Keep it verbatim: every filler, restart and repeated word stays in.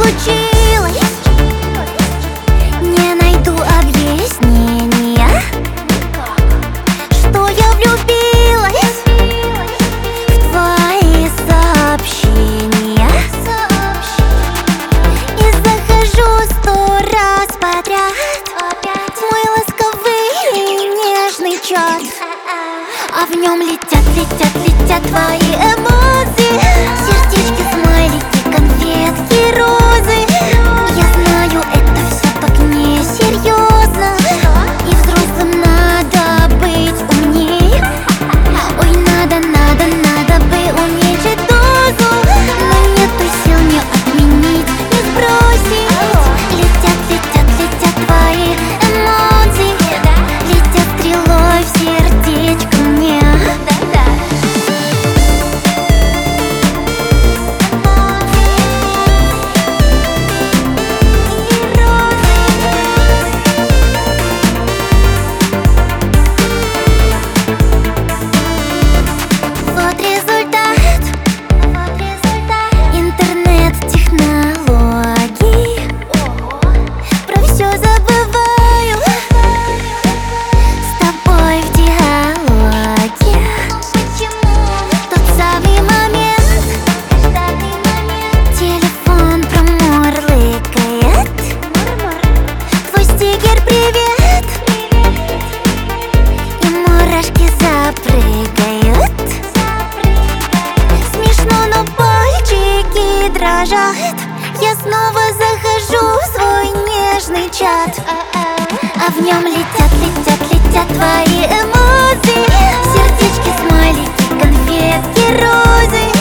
случилось? Не найду объяснения, что я влюбилась в твои сообщения и захожу сто раз подряд в мой ласковый и нежный чат, а в нем летят, летят, летят твои эмоции, сердечки, смайлики, конфетки, розы. Я знаю, это все так несерьезно, и взрослым надо быть умней. Ой, надо, надо, надо бы уменьшить дозу, но нету сил не отменить, не сбросить. Летят, летят, летят твои эмоции, летят стрелой в сердечко мне. Вот результат, вот результат интернет-технологий. Про все забываю, с тобой в диалоге. Тот самый момент, телефон промурлыкает, твой стикер «Привет», и мурашки запрыгают. Смешно, но пальчики дрожат. Я снова захожу в свой нежный чат, а в нем летят, летят, летят твои эмоции, сердечки, смайлики, конфетки, розы.